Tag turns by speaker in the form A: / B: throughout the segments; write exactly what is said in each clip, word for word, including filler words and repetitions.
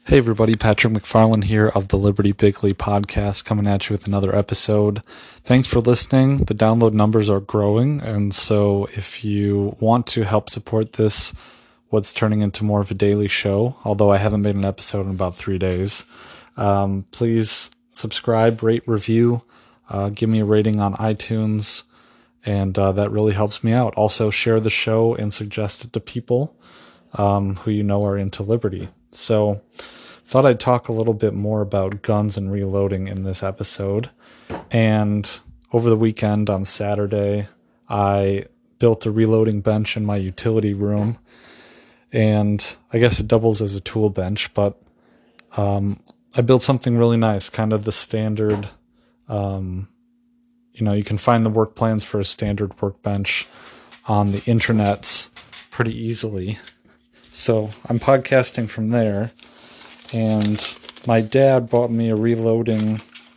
A: Hey everybody, Patrick McFarland here of the Liberty Bigly podcast, coming at you with another episode. Thanks for listening. The download numbers are growing, and so if you want to help support this, what's turning into more of a daily show, although I haven't made an episode in about three days, um, please subscribe, rate, review, uh, give me a rating on iTunes, and uh, that really helps me out. Also, share the show and suggest it to people um, who you know are into liberty. So, thought I'd talk a little bit more about guns and reloading in this episode. And over the weekend on Saturday, I built a reloading bench in my utility room. And I guess it doubles as a tool bench, but um, I built something really nice, kind of the standard, um, you know, you can find the work plans for a standard workbench on the internets pretty easily. So I'm podcasting from there. And my dad bought me a reloading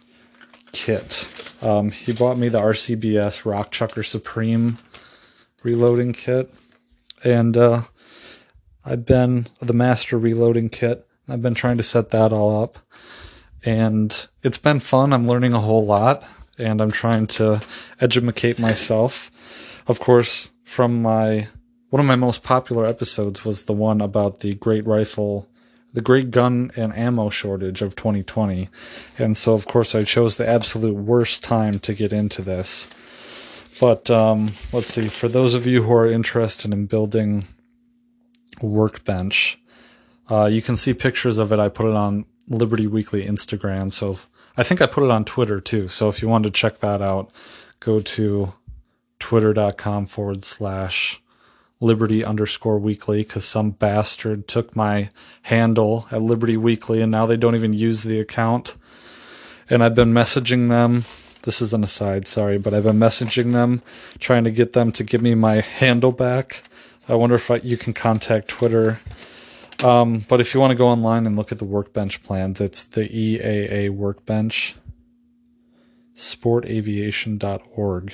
A: kit. Um, he bought me the R C B S Rock Chucker Supreme reloading kit. And uh, I've been the master reloading kit. I've been trying to set that all up. And it's been fun. I'm learning a whole lot. And I'm trying to educate myself. Of course, from my one of my most popular episodes was the one about the great rifle the great gun and ammo shortage of twenty twenty. And so, of course, I chose the absolute worst time to get into this. But um, let's see, for those of you who are interested in building a workbench, uh, you can see pictures of it. I put it on Liberty Weekly Instagram. So if, I think I put it on Twitter too. So if you wanted to check that out, go to twitter.com forward slash Liberty underscore weekly, because some bastard took my handle at Liberty Weekly and now they don't even use the account. And I've been messaging them. This is an aside, sorry, but I've been messaging them, trying to get them to give me my handle back. I wonder if I, you can contact Twitter. Um, but if you want to go online and look at the workbench plans, it's the E A A Workbench, sport aviation dot org.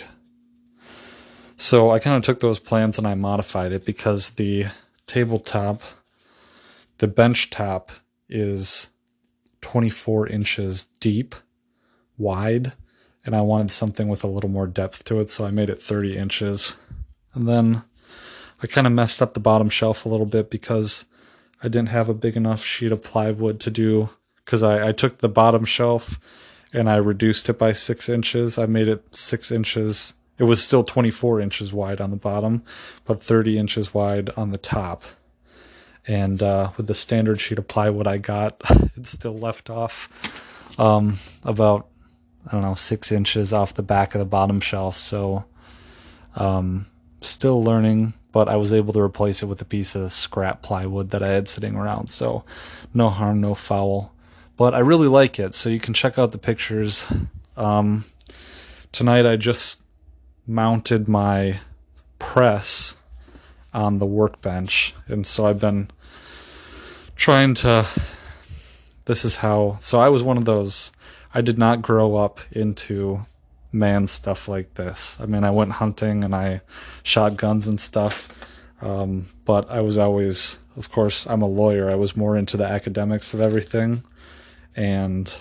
A: So I kind of took those plans and I modified it because the tabletop, the bench top is twenty-four inches deep, wide, and I wanted something with a little more depth to it, so I made it thirty inches. And then I kind of messed up the bottom shelf a little bit because I didn't have a big enough sheet of plywood to do, because I, I took the bottom shelf and I reduced it by six inches. I made it six inches. It was still twenty-four inches wide on the bottom, but thirty inches wide on the top. And uh, with the standard sheet of plywood I got, it still left off um, about, I don't know, six inches off the back of the bottom shelf. So um, still learning, but I was able to replace it with a piece of scrap plywood that I had sitting around. So no harm, no foul. But I really like it, so you can check out the pictures. Um, tonight I just mounted my press on the workbench, and so I've been trying to, this is how, so I was one of those, I did not grow up into man stuff like this. I mean, I went hunting and I shot guns and stuff, um, but I was always, of course, I'm a lawyer, I was more into the academics of everything, and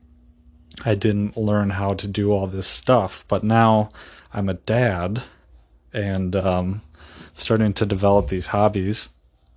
A: I didn't learn how to do all this stuff. But now I'm a dad and um, starting to develop these hobbies.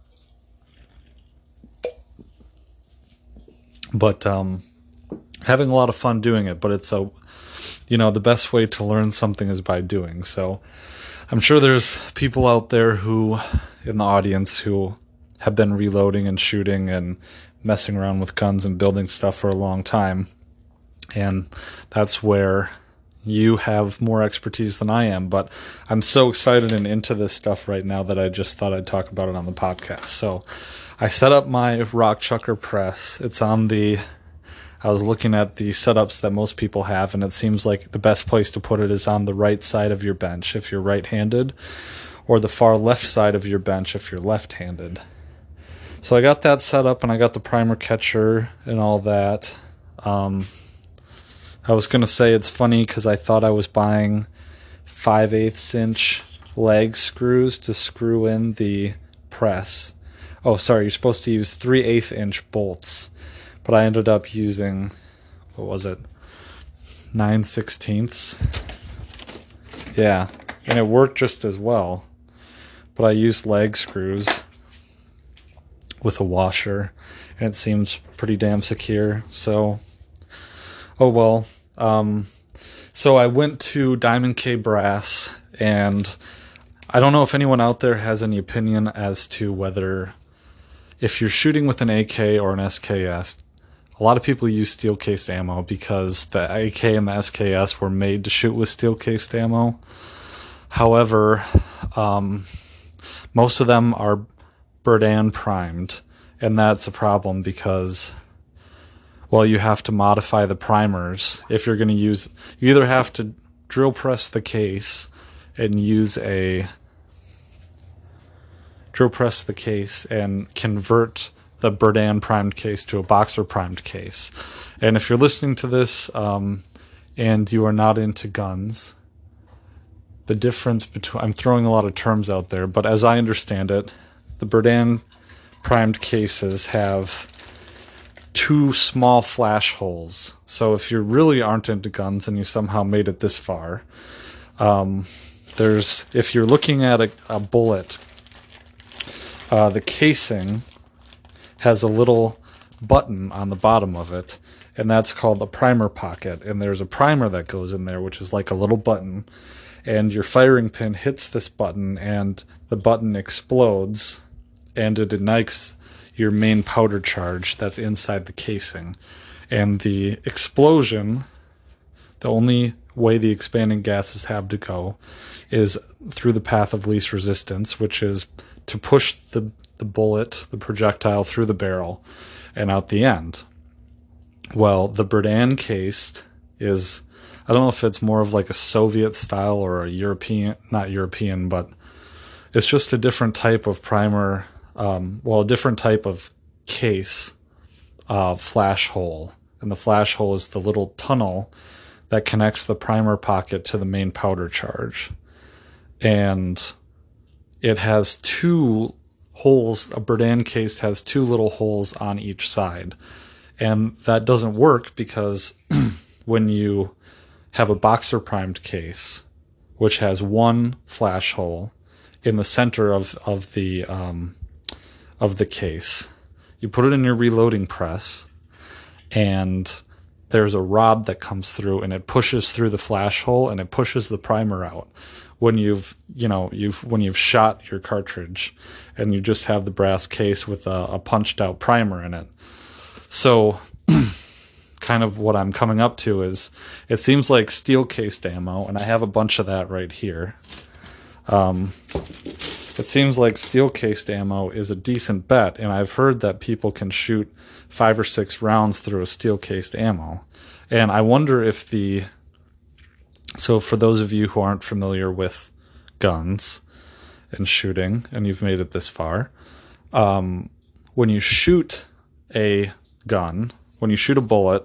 A: But um, having a lot of fun doing it. But it's a, you know, the best way to learn something is by doing. So I'm sure there's people out there who, in the audience, who have been reloading and shooting and messing around with guns and building stuff for a long time. And that's where you have more expertise than I am, but I'm so excited and into this stuff right now that I just thought I'd talk about it on the podcast. So I set up my Rock Chucker press. It's on the, I was looking at the setups that most people have, and it seems like the best place to put it is on the right side of your bench if you're right-handed, or the far left side of your bench if you're left-handed. So I got that set up, and I got the primer catcher and all that. Um, I was going to say it's funny because I thought I was buying five eighths inch leg screws to screw in the press. oh, sorry, you're supposed to use three eighth inch bolts, but I ended up using, what was it, nine sixteenths. Yeah, and it worked just as well, but I used lag screws with a washer, and it seems pretty damn secure. So, oh well. Um, so I went to Diamond K Brass, and I don't know if anyone out there has any opinion as to whether, if you're shooting with an A K or an S K S, a lot of people use steel-cased ammo because the A K and the S K S were made to shoot with steel-cased ammo. However, um, most of them are Berdan primed, and that's a problem because, well, you have to modify the primers. If you're going to use, you either have to drill press the case and use a, drill press the case and convert the Berdan primed case to a Boxer primed case. And if you're listening to this um, and you are not into guns, the difference between, I'm throwing a lot of terms out there, but as I understand it, the Berdan primed cases have two small flash holes. So if you really aren't into guns and you somehow made it this far, um, there's, if you're looking at a, a bullet, uh, the casing has a little button on the bottom of it, and that's called the primer pocket. And there's a primer that goes in there, which is like a little button, and your firing pin hits this button, and the button explodes, and it ignites your main powder charge that's inside the casing. And the explosion, the only way the expanding gases have to go is through the path of least resistance, which is to push the, the bullet, the projectile, through the barrel and out the end. Well, the Berdan cased is, I don't know if it's more of like a Soviet style or a European, not European, but it's just a different type of primer, um, well, a different type of case uh, flash hole. And the flash hole is the little tunnel that connects the primer pocket to the main powder charge. And it has two holes, a Berdan case has two little holes on each side. And that doesn't work because when you have a Boxer primed case, which has one flash hole in the center of, of the um, of the case, you put it in your reloading press, and there's a rod that comes through, and it pushes through the flash hole, and it pushes the primer out. When you've, you know, you've when you've shot your cartridge, and you just have the brass case with a, a punched out primer in it. So, kind of what I'm coming up to is, it seems like steel cased ammo, and I have a bunch of that right here. Um, it seems like steel cased ammo is a decent bet, and I've heard that people can shoot five or six rounds through a steel cased ammo. And I wonder if the, so for those of you who aren't familiar with guns and shooting, and you've made it this far, um, when you shoot a gun, when you shoot a bullet,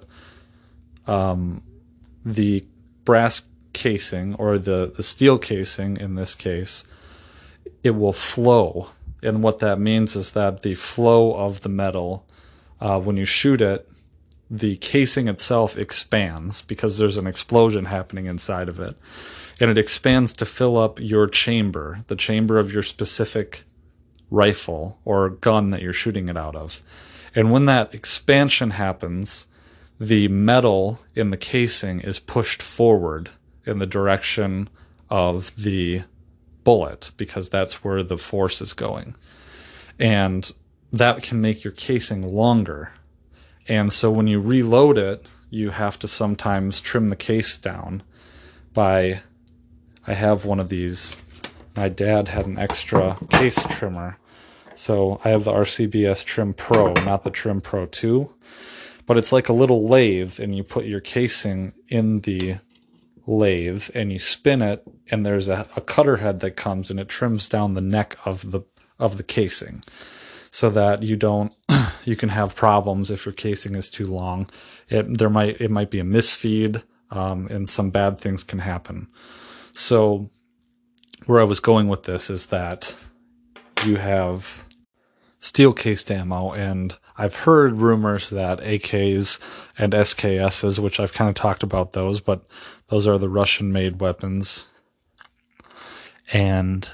A: um, the brass casing, or the, the steel casing in this case, it will flow. And what that means is that the flow of the metal, uh, when you shoot it, the casing itself expands because there's an explosion happening inside of it. And it expands to fill up your chamber, the chamber of your specific rifle or gun that you're shooting it out of. And when that expansion happens, the metal in the casing is pushed forward in the direction of the bullet, because that's where the force is going. And that can make your casing longer. And so when you reload it, you have to sometimes trim the case down by, I have one of these, my dad had an extra case trimmer. So I have the R C B S Trim Pro, not the Trim Pro two, but it's like a little lathe, and you put your casing in the lathe and you spin it, and there's a, a cutter head that comes and it trims down the neck of the of the casing, so that you don't you can have problems if your casing is too long. It there might it might be a misfeed, um, and some bad things can happen. So where I was going with this is that you have steel cased ammo, and I've heard rumors that A Ks and S K Ss, which I've kind of talked about those, but those are the Russian made weapons. And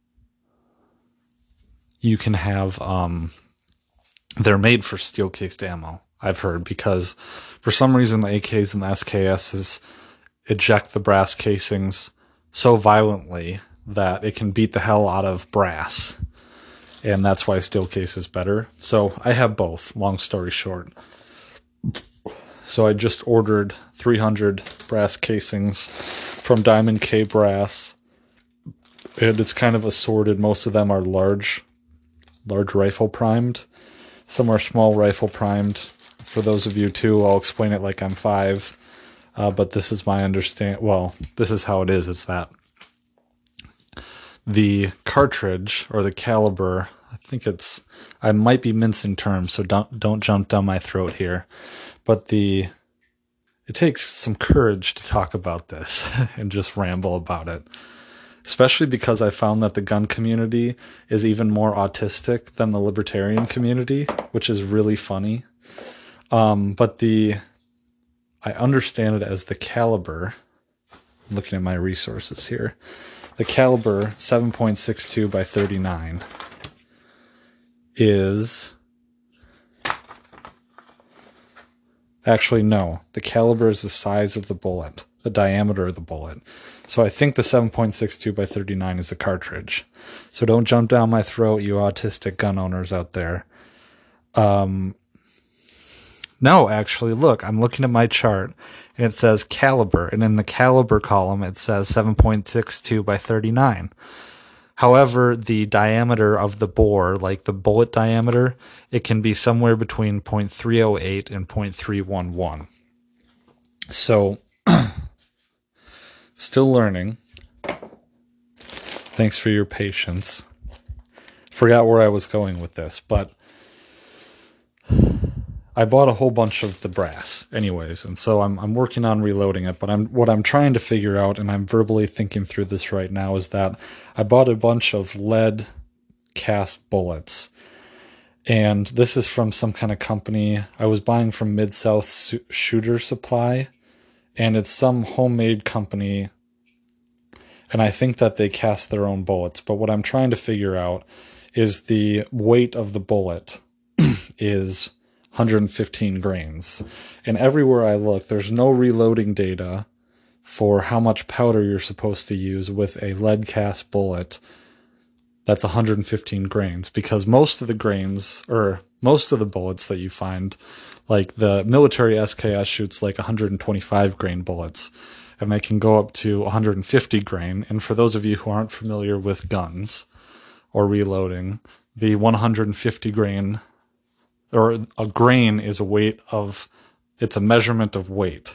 A: you can have, um, they're made for steel cased ammo, I've heard, because for some reason the A Ks and the S K Ss eject the brass casings so violently that it can beat the hell out of brass. And that's why steel case is better. So I have both, long story short. So I just ordered three hundred brass casings from Diamond K Brass. And it's kind of assorted. Most of them are large, large rifle primed. Some are small rifle primed. For those of you too, I'll explain it like I'm five. Uh, but this is my understand. Well, this is how it is. It's that the cartridge or the caliber, I think it's, I might be mincing terms, so don't don't jump down my throat here. But the it takes some courage to talk about this and just ramble about it. Especially because I found that the gun community is even more autistic than the libertarian community, which is really funny. Um, but the I understand it as the caliber. I'm looking at my resources here. The caliber seven point six two by thirty-nine is actually no. The caliber is the size of the bullet, the diameter of the bullet. So I think the seven point six two by thirty-nine is the cartridge. So don't jump down my throat, you autistic gun owners out there. Um, no, actually, look, I'm looking at my chart, and it says caliber, and in the caliber column, it says seven point six two by thirty-nine. However, the diameter of the bore, like the bullet diameter, it can be somewhere between zero point three oh eight and zero point three one one. So, still learning. Thanks for your patience. Forgot where I was going with this, but I bought a whole bunch of the brass anyways, and so I'm I'm working on reloading it, but I'm what I'm trying to figure out, and I'm verbally thinking through this right now, is that I bought a bunch of lead cast bullets. And this is from some kind of company. I was buying from Mid-South Shooter Supply, and it's some homemade company, and I think that they cast their own bullets. But what I'm trying to figure out is the weight of the bullet is one hundred fifteen grains. And everywhere I look, there's no reloading data for how much powder you're supposed to use with a lead cast bullet that's one hundred fifteen grains, because most of the grains, or most of the bullets that you find, like the military S K S shoots like one hundred twenty-five grain bullets, and they can go up to one hundred fifty grain. And for those of you who aren't familiar with guns or reloading, the one hundred fifty grain, or a grain is a weight of, it's a measurement of weight.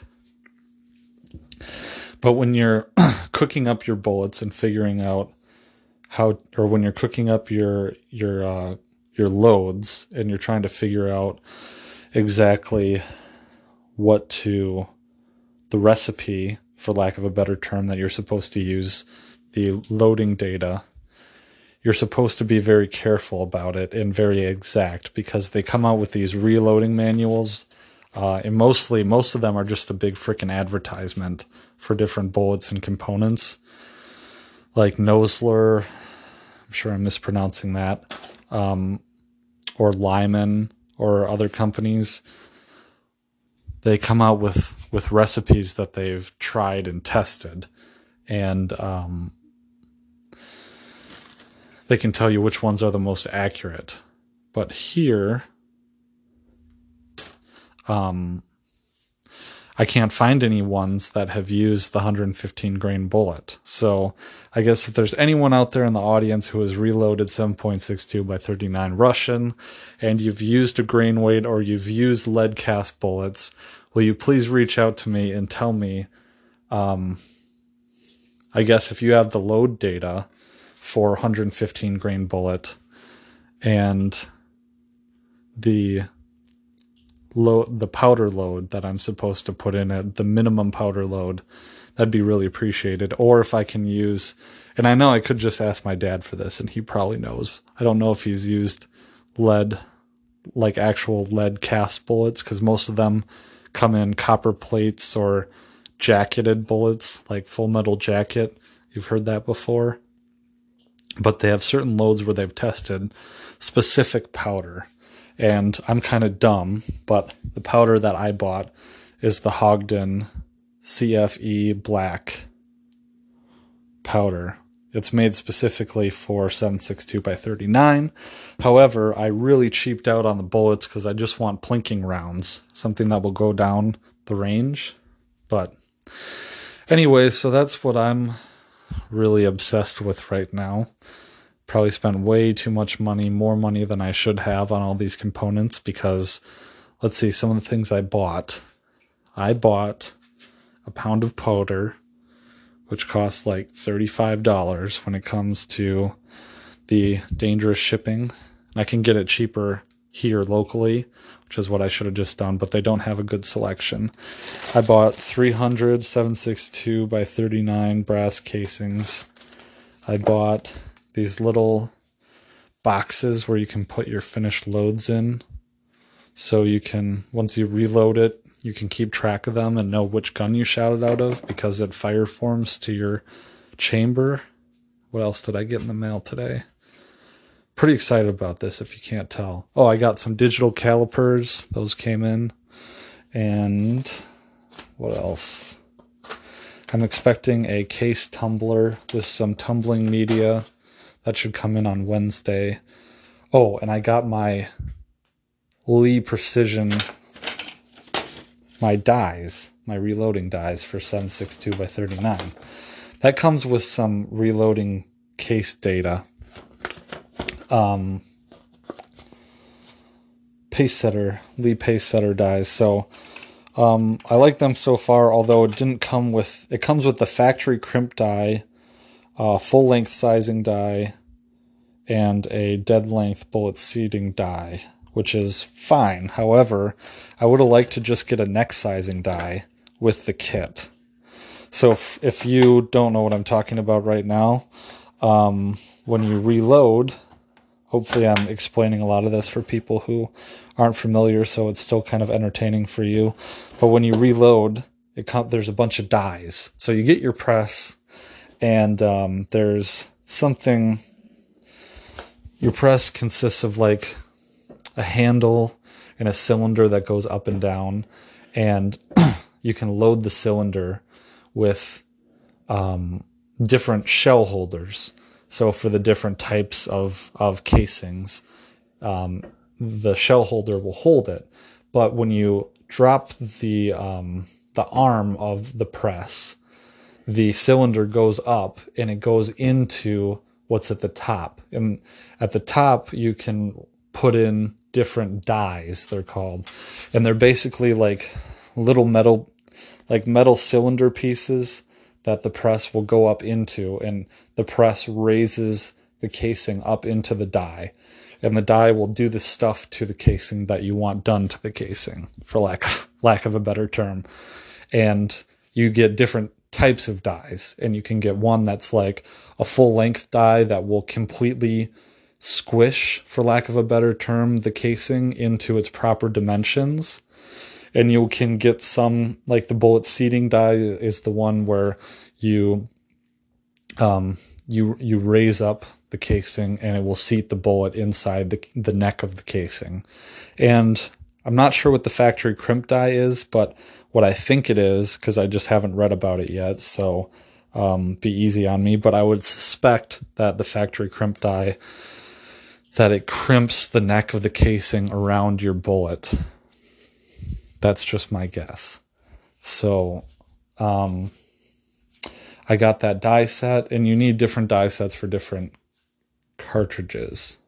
A: But when you're cooking up your bullets and figuring out how, or when you're cooking up your your uh, your loads and you're trying to figure out exactly what to, the recipe, for lack of a better term, that you're supposed to use, the loading data, you're supposed to be very careful about it and very exact, because they come out with these reloading manuals, uh, and mostly, most of them are just a big freaking advertisement for different bullets and components. Like Nosler, I'm sure I'm mispronouncing that, um, or Lyman, or other companies. They come out with, with recipes that they've tried and tested, and um, they can tell you which ones are the most accurate. But here, um, I can't find any ones that have used the one hundred fifteen grain bullet. So I guess if there's anyone out there in the audience who has reloaded seven point six two by thirty-nine Russian, and you've used a grain weight or you've used lead cast bullets, will you please reach out to me and tell me, um, I guess if you have the load data for one hundred fifteen grain bullet and the load, the powder load that I'm supposed to put in it, the minimum powder load, that'd be really appreciated. Or if I can use, and I know I could just ask my dad for this and he probably knows. I don't know if he's used lead, like actual lead cast bullets, because most of them come in copper plates or jacketed bullets, like Full Metal Jacket. You've heard that before. But they have certain loads where they've tested specific powder. And I'm kind of dumb, but the powder that I bought is the Hogden C F E Black powder. It's made specifically for seven six two by thirty-nine. However, I really cheaped out on the bullets because I just want plinking rounds, something that will go down the range. But anyway, so that's what I'm really obsessed with right now. Probably spent way too much money, more money than I should have on all these components because, let's see, some of the things I bought. I bought a pound of powder, which costs like thirty-five dollars when it comes to the dangerous shipping. I can get it cheaper here locally, which is what I should have just done, but they don't have a good selection. I bought three hundred seven sixty-two by thirty-nine brass casings. I bought these little boxes where you can put your finished loads in. So you can, once you reload it, you can keep track of them and know which gun you shot it out of because it fire forms to your chamber. What else did I get in the mail today? Pretty excited about this if you can't tell. Oh, I got some digital calipers. Those came in. And what else? I'm expecting a case tumbler with some tumbling media. That should come in on Wednesday. Oh, and I got my Lee Precision, my dies, my reloading dies for seven six two by thirty-nine. That comes with some reloading case data. Um, pace setter, Lee pace setter dies. So um, I like them so far, although it didn't come with, it comes with the factory crimp die, uh, full length sizing die, and a dead length bullet seating die, which is fine. However, I would have liked to just get a neck sizing die with the kit. So if, if you don't know what I'm talking about right now, um, when you reload, hopefully I'm explaining a lot of this for people who aren't familiar, so it's still kind of entertaining for you. But when you reload, it com- there's a bunch of dies. So you get your press, and um, there's something... Your press consists of like a handle and a cylinder that goes up and down, and you can load the cylinder with um, different shell holders. So for the different types of, of casings, um, the shell holder will hold it. But when you drop the um, the arm of the press, the cylinder goes up and it goes into what's at the top. And at the top, you can put in different dies, they're called. And they're basically like little metal, like metal cylinder pieces that the press will go up into. And the press raises the casing up into the die. And the die will do the stuff to the casing that you want done to the casing, for lack of, lack of a better term. And you get different types of dies, and you can get one that's like a full length die that will completely squish, for lack of a better term, the casing into its proper dimensions. And you can get some, like the bullet seating die is the one where you um you you raise up the casing and it will seat the bullet inside the the neck of the casing. And I'm not sure what the factory crimp die is, but what I think it is, because I just haven't read about it yet, so um, be easy on me, but I would suspect that the factory crimp die, that it crimps the neck of the casing around your bullet. That's just my guess. So um, I got that die set, and you need different die sets for different cartridges.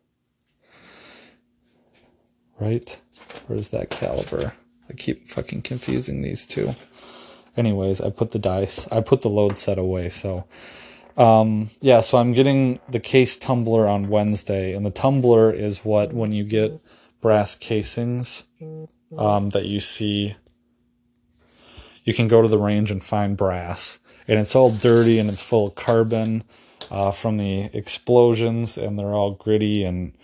A: Right? Where's that caliber? I keep fucking confusing these two. Anyways, I put the dice, I put the load set away, so... Um, yeah, so I'm getting the case tumbler on Wednesday, and the tumbler is what, when you get brass casings um, that you see, you can go to the range and find brass, and it's all dirty and it's full of carbon uh, from the explosions, and they're all gritty and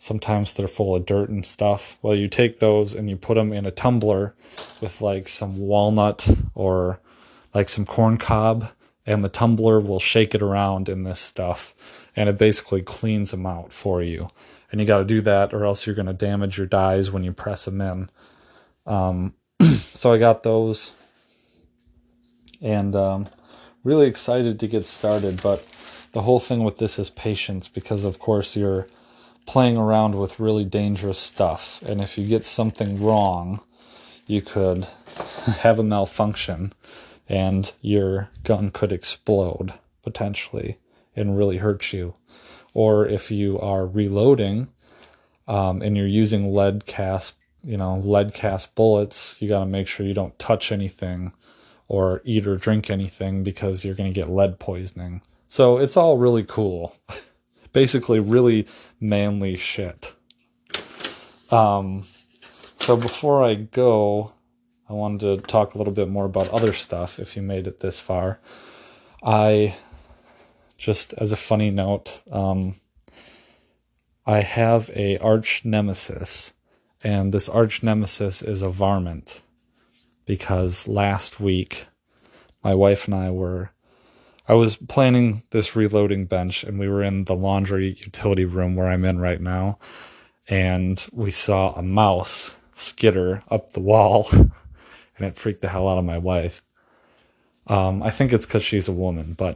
A: sometimes they're full of dirt and stuff. Well, you take those and you put them in a tumbler with like some walnut or like some corn cob, and the tumbler will shake it around in this stuff, and it basically cleans them out for you. And you got to do that, or else you're going to damage your dies when you press them in. Um, so I got those, and um, really excited to get started. But the whole thing with this is patience, because of course you're playing around with really dangerous stuff, and if you get something wrong, you could have a malfunction, and your gun could explode potentially and really hurt you. Or if you are reloading um, and you're using lead cast, you know, lead cast bullets, you got to make sure you don't touch anything or eat or drink anything, because you're going to get lead poisoning. So it's all really cool. Basically really manly shit. Um, so before I go, I wanted to talk a little bit more about other stuff, if you made it this far. I, just as a funny note, um, I have a arch nemesis, and this arch nemesis is a varmint, because last week my wife and I were, I was planning this reloading bench, and we were in the laundry utility room where I'm in right now, and we saw a mouse skitter up the wall, and it freaked the hell out of my wife. Um, I think it's because she's a woman, but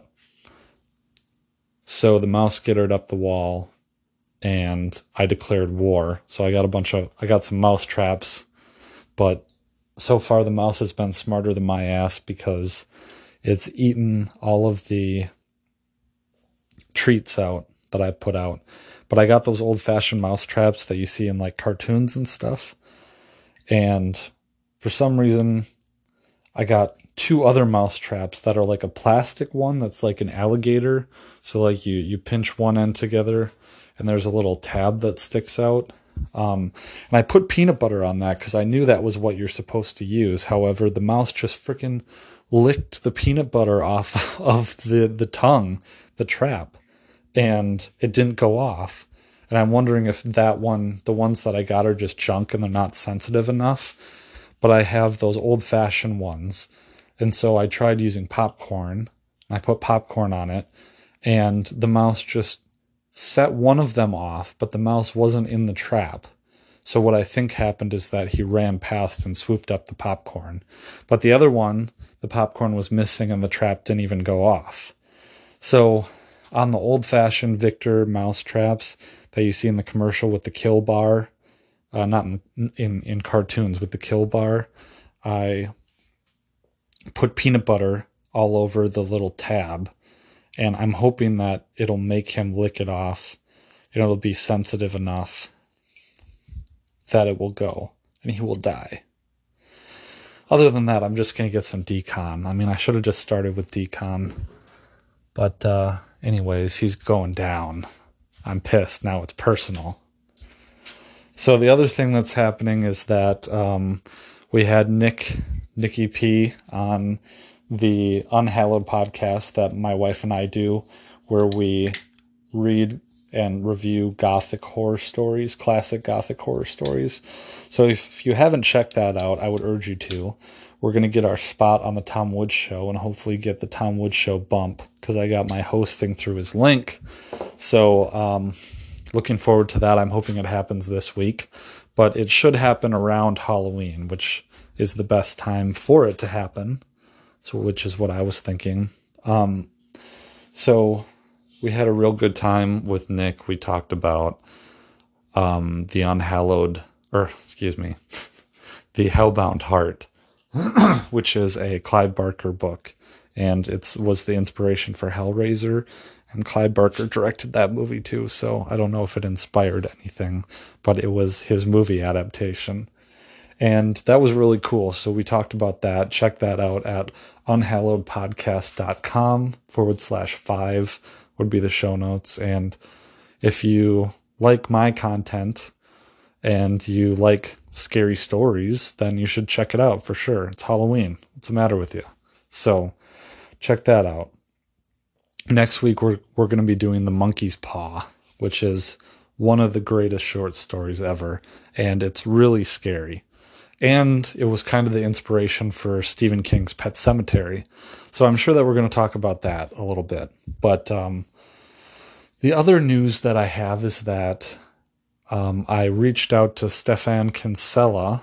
A: so the mouse skittered up the wall, and I declared war. So I got a bunch of, I got some mouse traps, but so far the mouse has been smarter than my ass, because it's eaten all of the treats out that I put out. But I got those old-fashioned mouse traps that you see in like cartoons and stuff, and for some reason I got two other mouse traps that are like a plastic one that's like an alligator. So like you, you pinch one end together and there's a little tab that sticks out. Um, and I put peanut butter on that because I knew that was what you're supposed to use. However, the mouse just freaking licked the peanut butter off of the, the tongue, the trap, and it didn't go off. And I'm wondering if that one, the ones that I got are just junk and they're not sensitive enough. But I have those old-fashioned ones. And so I tried using popcorn. I put popcorn on it, and the mouse just set one of them off, but the mouse wasn't in the trap. So what I think happened is that he ran past and swooped up the popcorn. But the other one, the popcorn was missing and the trap didn't even go off. So on the old-fashioned Victor mouse traps that you see in the commercial with the kill bar, Uh, not in, in in cartoons with the kill bar, I put peanut butter all over the little tab, and I'm hoping that it'll make him lick it off, and it'll be sensitive enough that it will go, and he will die. Other than that, I'm just going to get some decon. I mean, I should have just started with decon, but uh, anyways, he's going down. I'm pissed. Now it's personal. So the other thing that's happening is that um, we had Nick, Nikki P on the Unhallowed podcast that my wife and I do, where we read and review gothic horror stories, classic gothic horror stories. So if you haven't checked that out, I would urge you to. We're going to get our spot on the Tom Woods Show and hopefully get the Tom Woods Show bump, because I got my hosting through his link. So, um... looking forward to that. I'm hoping it happens this week, but it should happen around Halloween, which is the best time for it to happen. So, which is what I was thinking. Um, so we had a real good time with Nick. We talked about um, the Unhallowed, or excuse me, the Hellbound Heart, which is a Clive Barker book, and it was the inspiration for Hellraiser. And Clive Barker directed that movie too, so I don't know if it inspired anything, but it was his movie adaptation. And that was really cool, so we talked about that. Check that out at unhallowedpodcast.com forward slash five would be the show notes. And if you like my content and you like scary stories, then you should check it out for sure. It's Halloween. What's the matter with you? So check that out. Next week, we're we're going to be doing The Monkey's Paw, which is one of the greatest short stories ever, and it's really scary. And it was kind of the inspiration for Stephen King's Pet Sematary. So I'm sure that we're going to talk about that a little bit. But um, the other news that I have is that um, I reached out to Stefan Kinsella,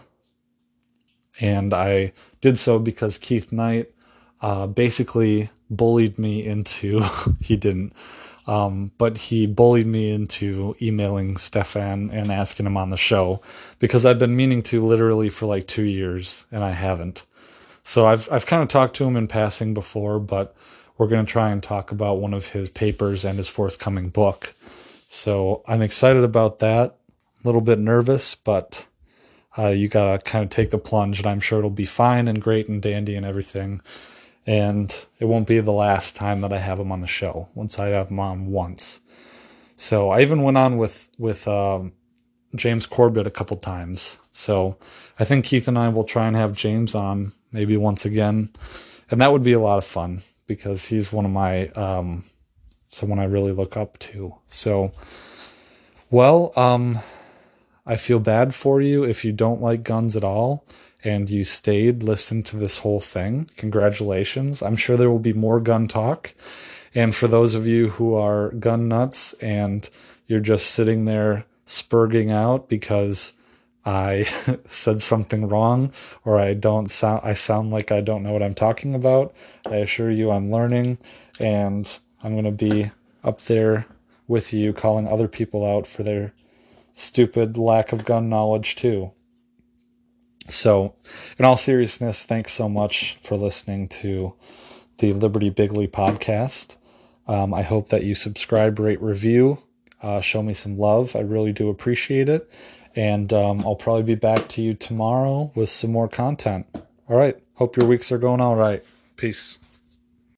A: and I did so because Keith Knight uh, basically bullied me into, he didn't, Um, but he bullied me into emailing Stefan and asking him on the show, because I've been meaning to literally for like two years and I haven't. So I've I've kind of talked to him in passing before, but we're going to try and talk about one of his papers and his forthcoming book. So I'm excited about that. A little bit nervous, but uh, you got to kind of take the plunge, and I'm sure it'll be fine and great and dandy and everything. And it won't be the last time that I have him on the show, once I have him on once. So I even went on with, with um, James Corbett a couple times. So I think Keith and I will try and have James on maybe once again. And that would be a lot of fun, because he's one of my, um, someone I really look up to. So, well, um, I feel bad for you if you don't like guns at all and you stayed, listened to this whole thing. Congratulations. I'm sure there will be more gun talk. And for those of you who are gun nuts and you're just sitting there spurging out because I said something wrong, or I don't sound, I sound like I don't know what I'm talking about, I assure you I'm learning, and I'm going to be up there with you calling other people out for their stupid lack of gun knowledge too. So, in all seriousness, thanks so much for listening to the Liberty Bigley podcast. Um, I hope that you subscribe, rate, review, uh, show me some love. I really do appreciate it. And um, I'll probably be back to you tomorrow with some more content. All right. Hope your weeks are going all right. Peace.